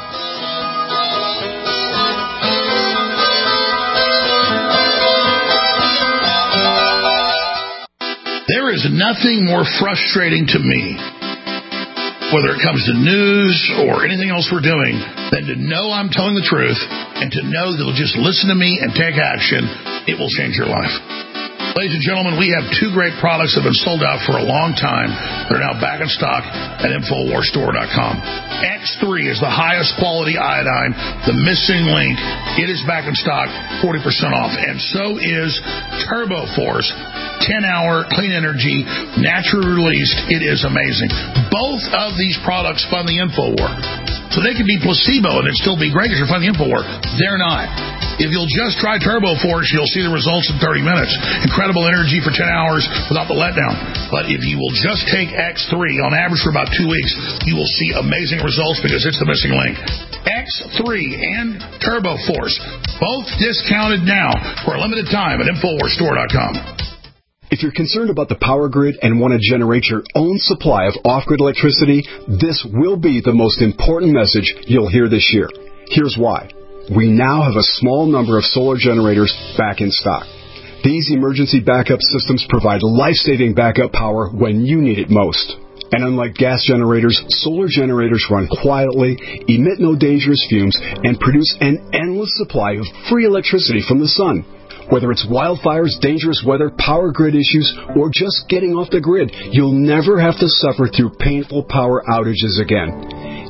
There is nothing more frustrating to me, whether it comes to news or anything else we're doing, than to know I'm telling the truth and to know that you'll just listen to me and take action. It will change your life. Ladies and gentlemen, we have two great products that have been sold out for a long time. They're now back in stock at InfoWarsStore.com. X3 is the highest quality iodine, the missing link. It is back in stock, 40% off. And so is TurboForce, 10-hour clean energy, naturally released. It is amazing. Both of these products fund the InfoWar. So they could be placebo and it'd still be great because you're funding the InfoWar. They're not. If you'll just try TurboForce, you'll see the results in 30 minutes. Incredible energy for 10 hours without the letdown. But if you will just take X3 on average for about 2 weeks, you will see amazing results because it's the missing link. X3 and TurboForce, both discounted now for a limited time at InfoWarsStore.com. If you're concerned about the power grid and want to generate your own supply of off-grid electricity, this will be the most important message you'll hear this year. Here's why. We now have a small number of solar generators back in stock. These emergency backup systems provide life-saving backup power when you need it most. And unlike gas generators, solar generators run quietly, emit no dangerous fumes, and produce an endless supply of free electricity from the sun. Whether it's wildfires, dangerous weather, power grid issues, or just getting off the grid, you'll never have to suffer through painful power outages again.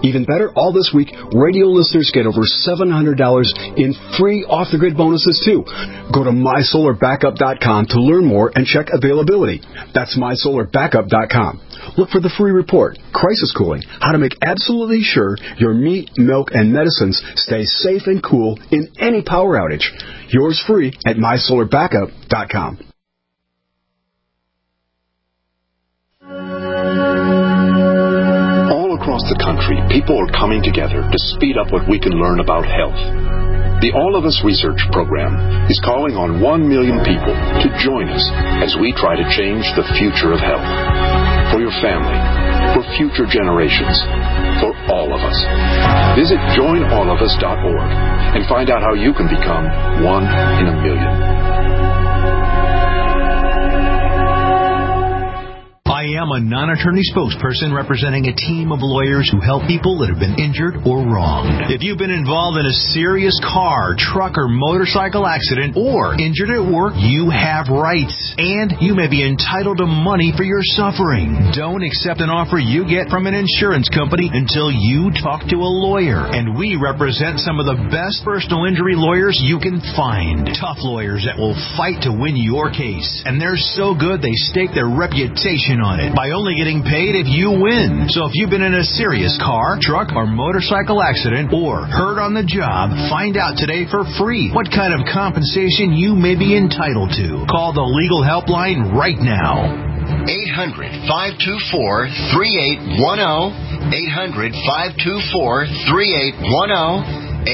Even better, all this week, radio listeners get over $700 in free off-the-grid bonuses, too. Go to mysolarbackup.com to learn more and check availability. That's mysolarbackup.com. Look for the free report, Crisis Cooling, how to make absolutely sure your meat, milk, and medicines stay safe and cool in any power outage. Yours free at mysolarbackup.com. Across the country, people are coming together to speed up what we can learn about health. The All of Us Research Program is calling on 1 million people to join us as we try to change the future of health. For your family, for future generations, for all of us. Visit joinallofus.org and find out how you can become 1 in a million. I am a non-attorney spokesperson representing a team of lawyers who help people that have been injured or wronged. If you've been involved in a serious car, truck, or motorcycle accident or injured at work, you have rights, and you may be entitled to money for your suffering. Don't accept an offer you get from an insurance company until you talk to a lawyer, and we represent some of the best personal injury lawyers you can find. Tough lawyers that will fight to win your case, and they're so good they stake their reputation on it by only getting paid if you win. So if you've been in a serious car, truck, or motorcycle accident or hurt on the job, find out today for free what kind of compensation you may be entitled to. Call the legal helpline right now. 800-524-3810. 800-524-3810.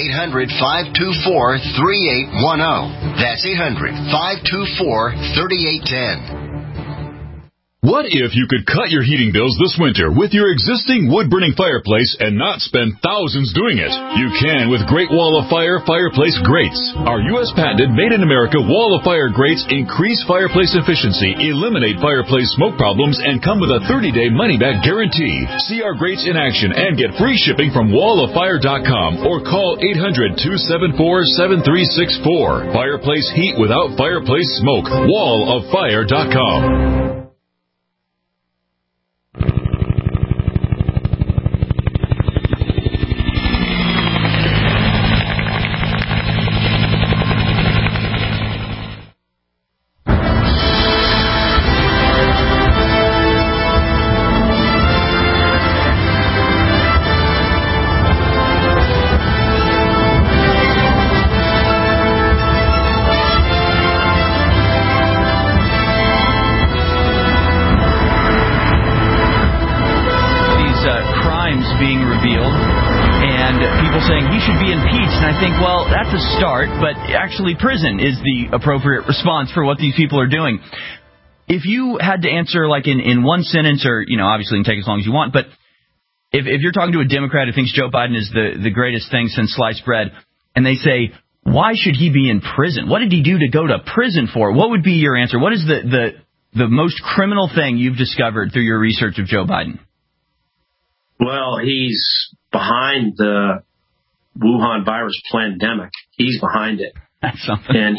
800-524-3810. That's 800-524-3810. What if you could cut your heating bills this winter with your existing wood-burning fireplace and not spend thousands doing it? You can with Great Wall of Fire fireplace grates. Our U.S. patented made-in-America Wall of Fire grates increase fireplace efficiency, eliminate fireplace smoke problems, and come with a 30-day money-back guarantee. See our grates in action and get free shipping from walloffire.com or call 800-274-7364. Fireplace heat without fireplace smoke. walloffire.com. That's a start, but actually prison is the appropriate response for what these people are doing. If you had to answer like in one sentence, or, obviously you can take as long as you want, but if you're talking to a Democrat who thinks Joe Biden is the greatest thing since sliced bread, and they say, why should he be in prison? What did he do to go to prison for? What would be your answer? What is the most criminal thing you've discovered through your research of Joe Biden? Well, he's behind the Wuhan virus pandemic. He's behind it. That's something. And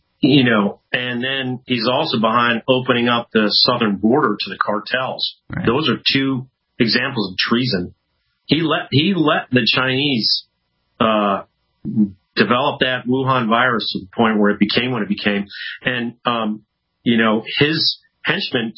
and then he's also behind opening up the southern border to the cartels. Right. Those are two examples of treason. He let the Chinese develop that Wuhan virus to the point where it became what it became. And, his henchman,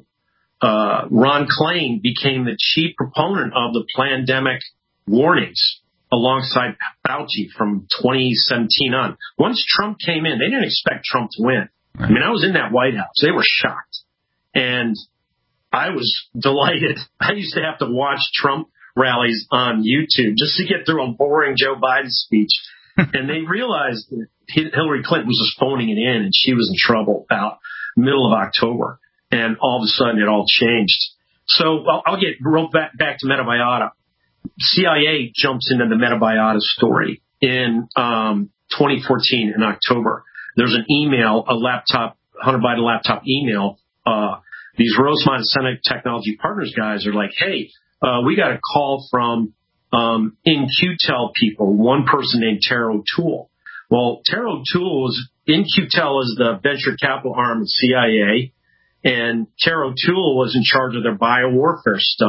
Ron Klain became the chief proponent of the pandemic warnings alongside Fauci from 2017 on. Once Trump came in, they didn't expect Trump to win. Right. I mean, I was in that White House. They were shocked. And I was delighted. I used to have to watch Trump rallies on YouTube just to get through a boring Joe Biden speech. And they realized that Hillary Clinton was just phoning it in, and she was in trouble about middle of October. And all of a sudden, it all changed. So I'll get real back to Metabiota. CIA jumps into the Metabiota story in 2014 in October. There's an email, a laptop, Hunter Biden laptop email. These Rosemont Senate Technology Partners guys are like, hey, we got a call from In-Q-Tel people, one person named Tara O'Toole. Well, Tara O'Toole In-Q-Tel is the venture capital arm of CIA, and Tara O'Toole was in charge of their biowarfare stuff.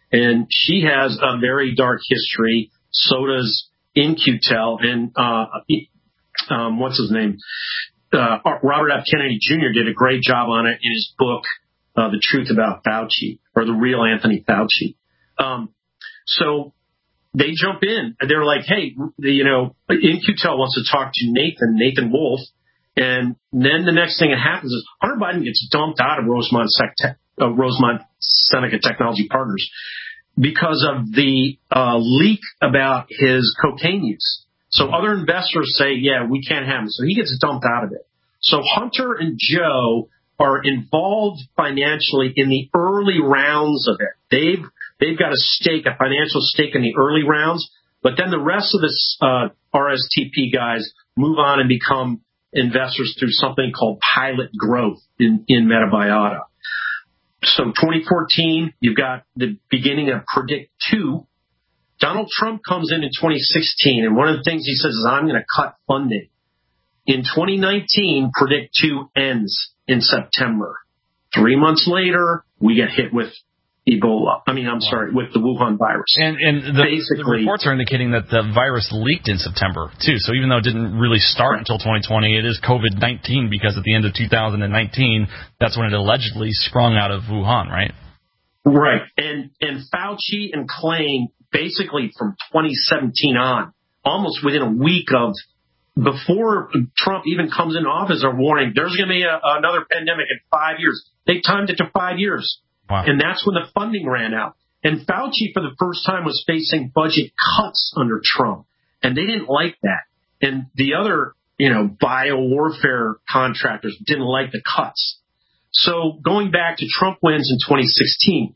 and she has a very dark history. So does In-Q-Tel, and what's his name? Robert F. Kennedy Jr. did a great job on it in his book, The Truth About Fauci, or The Real Anthony Fauci. So they jump in. They're like, hey, In-Q-Tel wants to talk to Nathan Wolf. And then the next thing that happens is Hunter Biden gets dumped out of Rosemont Seneca Technology Partners because of the leak about his cocaine use. So other investors say, yeah, we can't have him. So he gets dumped out of it. So Hunter and Joe are involved financially in the early rounds of it. They've got a financial stake in the early rounds, but then the rest of the RSTP guys move on and become investors through something called Pilot Growth in Metabiota. So 2014, you've got the beginning of Predict 2. Donald Trump comes in 2016, and one of the things he says is, I'm going to cut funding. In 2019, Predict 2 ends in September. 3 months later, we get hit with Ebola. With the Wuhan virus. And the reports are indicating that the virus leaked in September, too. So even though it didn't really start until 2020, it is COVID-19 because at the end of 2019, that's when it allegedly sprung out of Wuhan, right? Right. And Fauci and Klain, basically from 2017 on, almost within a week of before Trump even comes into office, are warning there's going to be another pandemic in 5 years. They timed it to 5 years. Wow. And that's when the funding ran out. And Fauci, for the first time, was facing budget cuts under Trump. And they didn't like that. And the other, biowarfare contractors didn't like the cuts. So going back to Trump wins in 2016,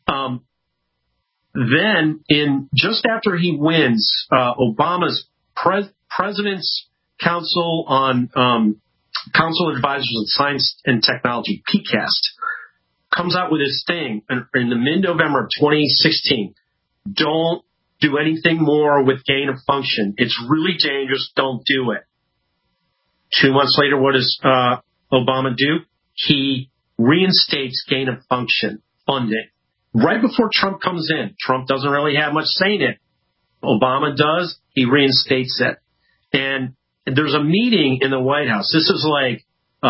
then just after he wins, Obama's President's Council on Council of Advisors on Science and Technology, PCAST, comes out with this thing in the mid-November of 2016. Don't do anything more with gain of function. It's really dangerous. Don't do it. 2 months later, what does Obama do? He reinstates gain of function funding. Right before Trump comes in, Trump doesn't really have much say in it. Obama does. He reinstates it. And there's a meeting in the White House. This is like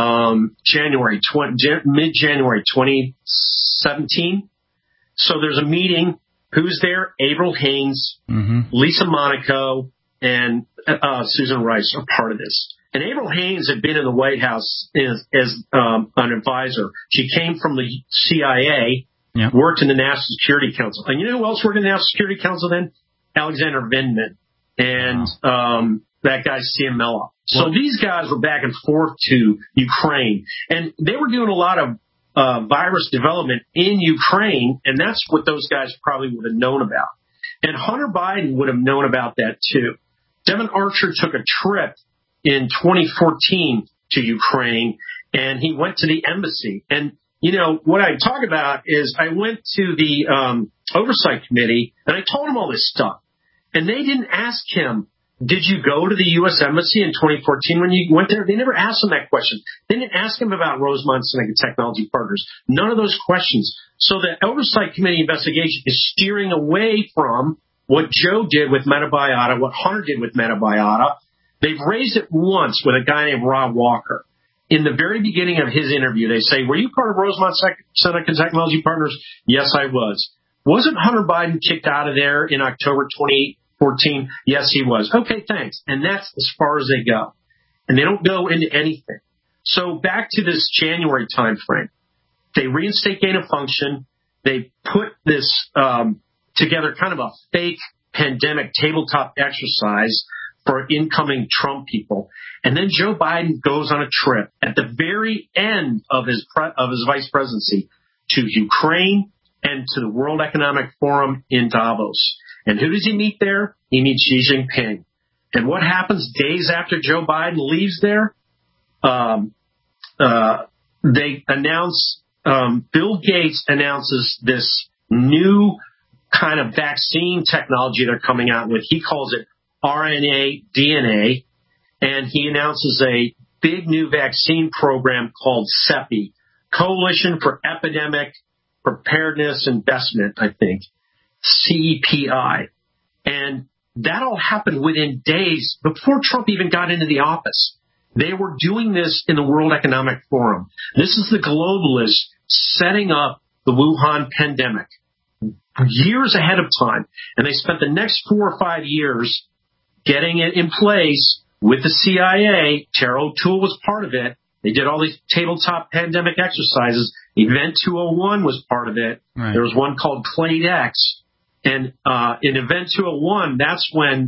mid-January 2017. So there's a meeting. Who's there? Avril Haines, Lisa Monaco, and Susan Rice are part of this. And Avril Haines had been in the White House as an advisor. She came from the CIA, worked in the National Security Council. And you know who else worked in the National Security Council then? Alexander Vindman and that guy Ciamella. So these guys were back and forth to Ukraine, and they were doing a lot of virus development in Ukraine, and that's what those guys probably would have known about. And Hunter Biden would have known about that too. Devin Archer took a trip in 2014 to Ukraine, and he went to the embassy. And, what I talk about is I went to the oversight committee, and I told him all this stuff. And they didn't ask him, did you go to the U.S. Embassy in 2014 when you went there? They never asked him that question. They didn't ask him about Rosemont Seneca Technology Partners. None of those questions. So the Oversight Committee investigation is steering away from what Joe did with Metabiota, what Hunter did with Metabiota. They've raised it once with a guy named Rob Walker. In the very beginning of his interview, they say, were you part of Rosemont Seneca Technology Partners? Yes, I was. Wasn't Hunter Biden kicked out of there in October 2014? Yes, he was. Okay, thanks. And that's as far as they go. And they don't go into anything. So back to this January time frame. They reinstate gain of function. They put this together, kind of a fake pandemic tabletop exercise for incoming Trump people. And then Joe Biden goes on a trip at the very end of his vice presidency to Ukraine and to the World Economic Forum in Davos. And who does he meet there? He meets Xi Jinping. And what happens days after Joe Biden leaves there? They announce, Bill Gates announces this new kind of vaccine technology they're coming out with. He calls it RNA DNA. And he announces a big new vaccine program called CEPI, Coalition for Epidemic Preparedness Investment, I think. CEPI. And that all happened within days before Trump even got into the office. They were doing this in the World Economic Forum. This is the globalists setting up the Wuhan pandemic years ahead of time. And they spent the next 4 or 5 years getting it in place with the CIA. Tara O'Toole was part of it. They did all these tabletop pandemic exercises. Event 201 was part of it. Right. There was one called Clade X. And in Event 201, that's when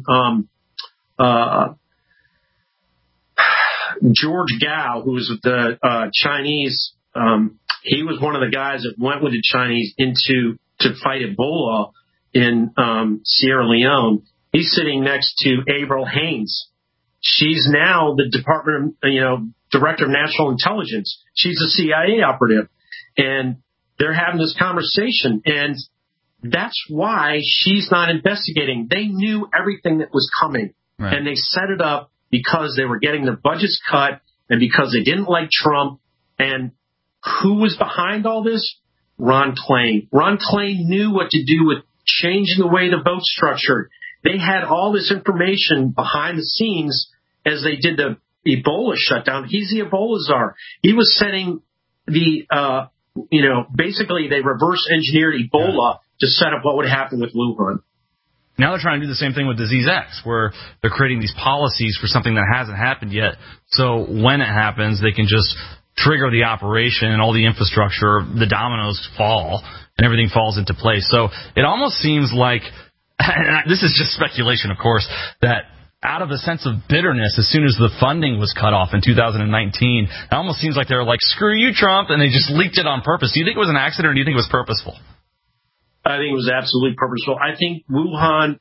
George Gao, who was the Chinese, he was one of the guys that went with the Chinese to fight Ebola in Sierra Leone. He's sitting next to Avril Haines. She's now the Director of National Intelligence. She's a CIA operative. And they're having this conversation. And that's why she's not investigating. They knew everything that was coming. Right. And they set it up because they were getting their budgets cut and because they didn't like Trump. And who was behind all this? Ron Klain. Ron Klain knew what to do with changing the way the vote's structured. They had all this information behind the scenes as they did the Ebola shutdown. He's the Ebola czar. He was setting the, basically they reverse engineered Ebola to set up what would happen with Wuhan. Now they're trying to do the same thing with Disease X, where they're creating these policies for something that hasn't happened yet. So when it happens, they can just trigger the operation and all the infrastructure, the dominoes fall, and everything falls into place. So it almost seems like, and this is just speculation, of course, that out of a sense of bitterness, as soon as the funding was cut off in 2019, it almost seems like they were like, screw you, Trump, and they just leaked it on purpose. Do you think it was an accident, or do you think it was purposeful? I think it was absolutely purposeful. I think the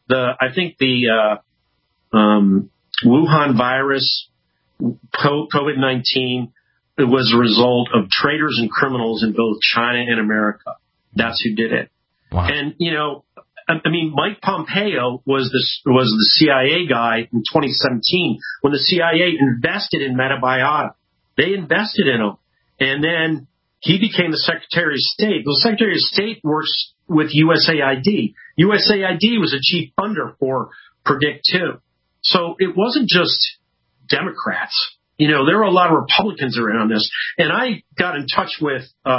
Wuhan virus, COVID-19, it was a result of traitors and criminals in both China and America. That's who did it. Wow. And, Mike Pompeo was the CIA guy in 2017 when the CIA invested in Metabiota. They invested in him. And then he became the Secretary of State. The Secretary of State works with USAID. USAID was a chief funder for Predict2. So it wasn't just Democrats. There were a lot of Republicans around this. And I got in touch with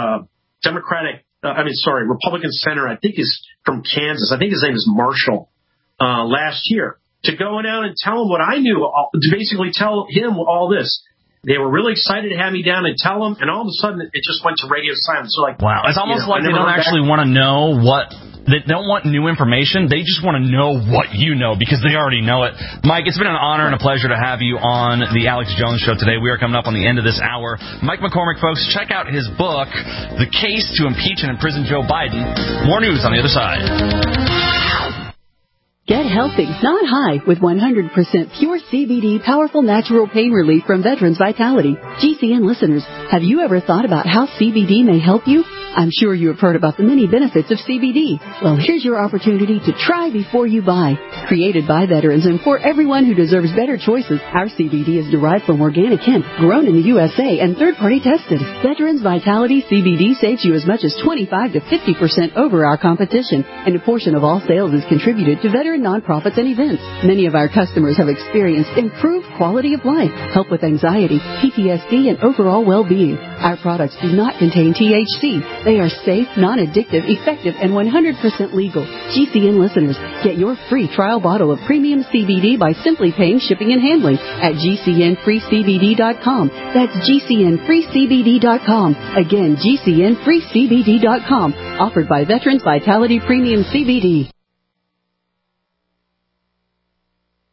Republican senator, I think is from Kansas. I think his name is Marshall, last year, to go out and tell him what I knew, to basically tell him all this. They were really excited to have me down and tell them, and all of a sudden it just went to radio silence. So wow, it's almost like they don't actually want to know what. They don't want new information. They just want to know what you know because they already know it. Mike, it's been an honor and a pleasure to have you on the Alex Jones Show today. We are coming up on the end of this hour. Mike McCormick, folks, check out his book, The Case to Impeach and Imprison Joe Biden. More news on the other side. Get healthy, not high, with 100% pure CBD powerful natural pain relief from Veterans Vitality. GCN listeners, have you ever thought about how CBD may help you? I'm sure you have heard about the many benefits of CBD. Well, here's your opportunity to try before you buy. Created by veterans and for everyone who deserves better choices, our CBD is derived from organic hemp, grown in the USA, and third-party tested. Veterans Vitality CBD saves you as much as 25 to 50% over our competition, and a portion of all sales is contributed to veteran nonprofits and events. Many of our customers have experienced improved quality of life, help with anxiety, PTSD, and overall well-being. Our products do not contain THC. They are safe, non-addictive, effective, and 100% legal. GCN listeners, get your free trial bottle of premium CBD by simply paying shipping and handling at GCNFreeCBD.com. That's GCNFreeCBD.com. Again, GCNFreeCBD.com. Offered by Veterans Vitality Premium CBD.